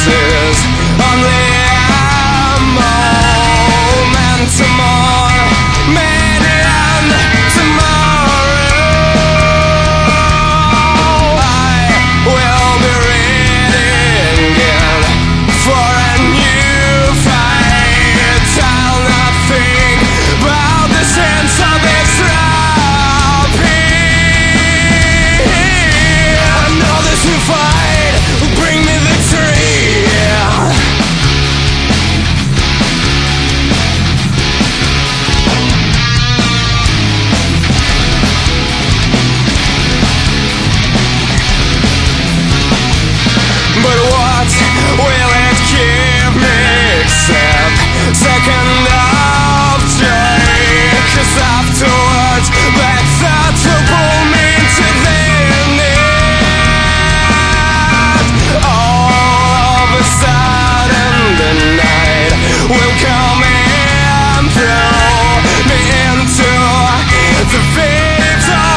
is only a moment tomorrow, maybe and tomorrow I will be ready again for a new fight. I'll not think about the sense of its I know this new fight will bring me victory. But what will it give me except second of joy? 'Cause afterwards that thought will pull me into the net. All of a sudden the night will come and throw me into the waves of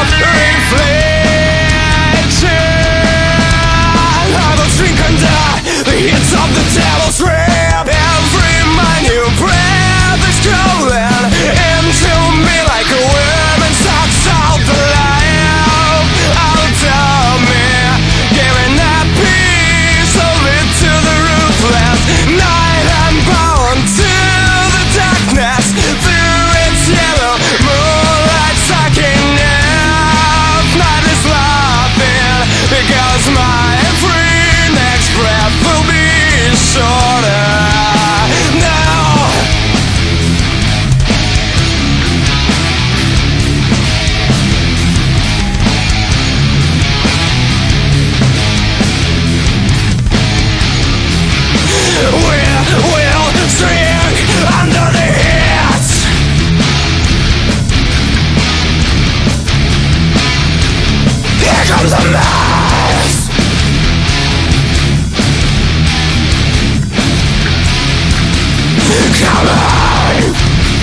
reflection. I will drink under the heat of the devil's rib. Every mind you breath is crawling into me like a worm and sucks out the life out of me, giving a piece of it to the ruthless night. I'm bound to the darkness through its yellow moonlight sucking up. Night is laughing because my free next breath will be shorter now. We'll drink under the heat. Here comes the mess. Come on.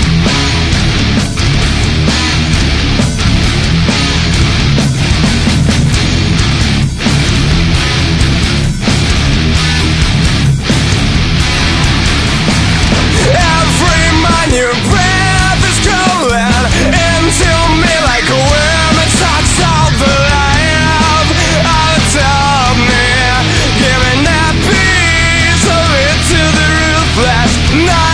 Every mind your breath is crawling into me like a worm and sucks out the life out of me, giving a piece of it to the ruthless night.